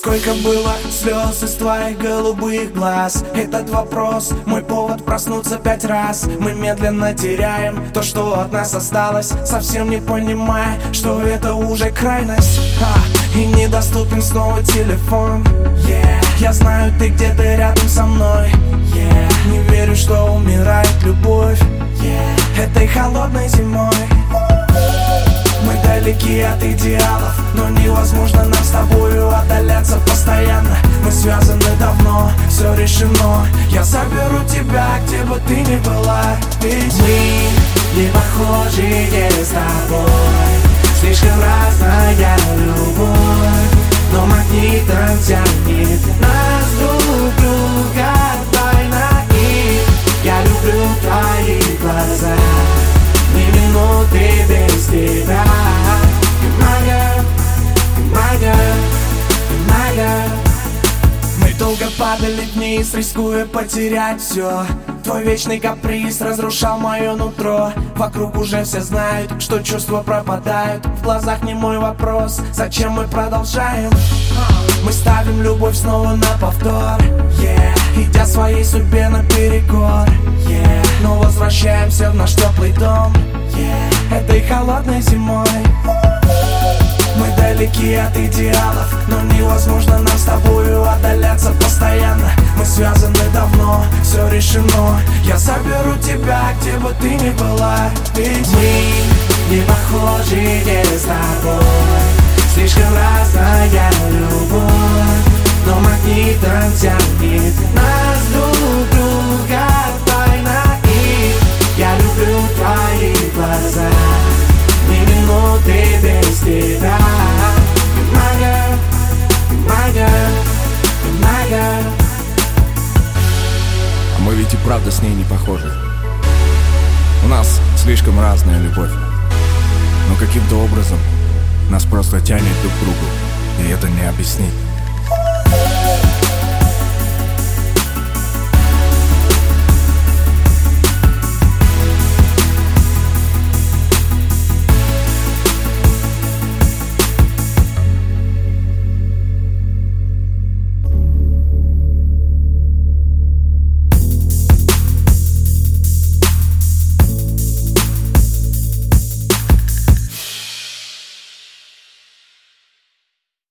Сколько было слез из твоих голубых глаз? Этот вопрос, мой повод проснуться 5 раз. Мы медленно теряем то, что от нас осталось, совсем не понимая, что это уже крайность. И недоступен снова телефон. Я знаю, ты где-то рядом со мной. Не верю, что умирает любовь этой холодной зимой. Мы далеки от идеалов, но невозможно нам с тобою отдаляться постоянно. Мы связаны давно, все решено. Я заберу тебя, где бы ты ни была. Ведь мы не похожи с тобой. Слишком разная любовь, но магнитом тянет нас друг друга тайно. И я люблю твои глаза, ни минуты без тебя. Мы долго падали вниз, рискуя потерять все. Твой вечный каприз разрушал мое нутро. Вокруг уже все знают, что чувства пропадают. В глазах не мой вопрос, зачем мы продолжаем? Мы ставим любовь снова на повтор, идя своей судьбе наперекор. Но возвращаемся в наш теплый дом этой холодной зимой. Мы далеки от идеалов, но невозможно нам с тобою отдаляться постоянно. Мы связаны давно, все решено. Я заберу тебя, где бы ты ни была. Ведь мы не похожи с тобой. Слишком разная любовь, но магнитом тянет нас друг друга тайно. И я люблю твои глаза, ни минуты без тебя. А мы ведь и правда с ней не похожи. У нас слишком разная любовь, но каким-то образом нас просто тянет друг к другу, и это не объяснить.